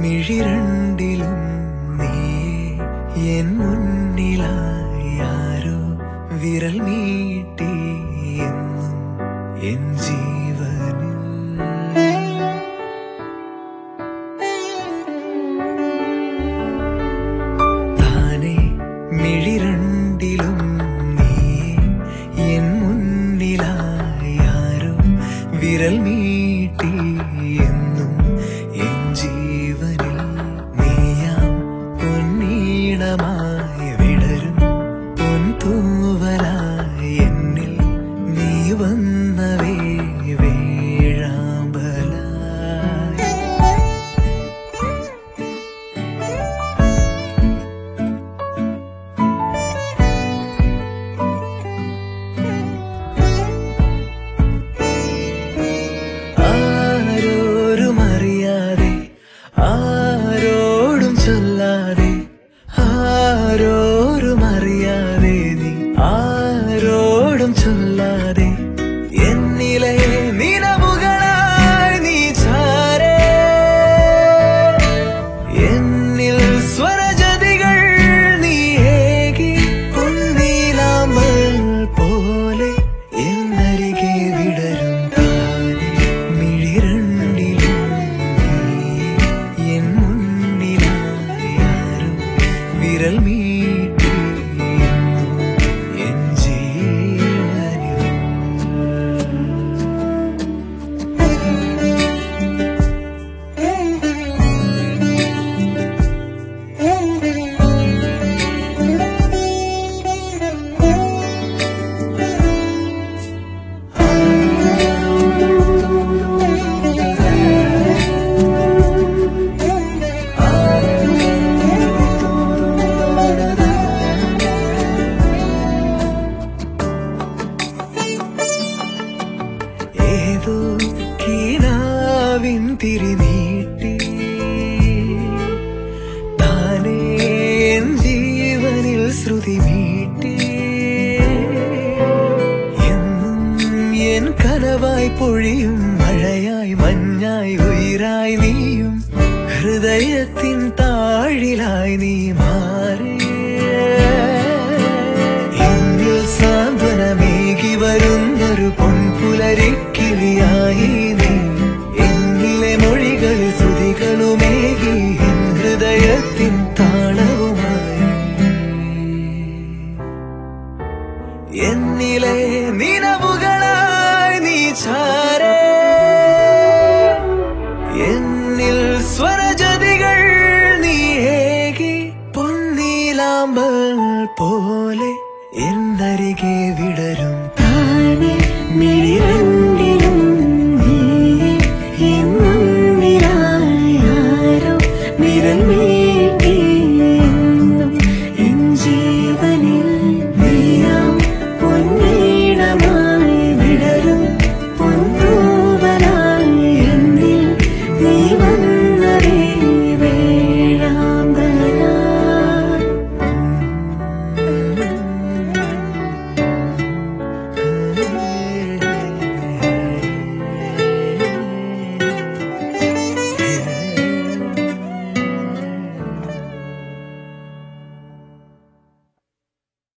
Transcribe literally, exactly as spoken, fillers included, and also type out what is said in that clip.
മിഴിരണ്ടിലും നീ എൻ മുന്നിലായി ആരോ വിരൽ നീട്ടി എന്നും എൻ ജീവനിൽ താനെ മിഴിരണ്ടിലും നീ എൻ മുന്നിലായി ആരോ വിരൽ നീട്ടി എന്നും എൻ ജീവനിൽ നീയാം പൊന്നീണമായി വിടരും പൊൻതൂവലായി എന്നിൽ നീ വന്നവേ വേഴാമ്പലായി ആരോരും അറിയാതെ ആരോടും ചൊല്ലാതെ ആരോരും അറിയാതെ നീ ആരോടും ചൊല്ലാതെ എന്നിലെ നിലവുകളായി നീ ചാരേ എന്നിൽ സ്വരജതികൾ നീ ഏകി പൊന്നീലാമ്പൽ പോലെ എന്നരികെ വിടരും താനെ മിഴിരണ്ടിലും നീ എൻ മുന്നിലായി ആരും വിരൽ മീട്ടി എന്നും എൻ ജീവനിൽ ഏതോ കീനാവിൻ തിരിനീട്ടി താനേ എൻ ജീവനിൽ ശ്രുതി മീട്ടി എന്നും എൻ കനവായി പൊഴിയും മഴയായി മഞ്ഞായി ഉയിരായി നീയും ഹൃദയത്തിൻ താഴിലായി നീ മാറി എന്നിൽ സാന്ത്വനമേകി വരുന്നൊരു പൊൻപുലരിക്കിളിയായി നീ എന്നിലെ മൊഴികളിൽ ശ്രുതികളുമേകി എൻ ഹൃദയത്തിൻ താളവുമായി എന്നിലെ നിലവുകളായി നീ ചാരേ എന്നിൽ സ്വരജതികൾ നീ ഏകി പൊന്നീലാമ്പൽ പോലെ എന്നരികെ വിടരും താനെ മിഴിരണ്ടിലും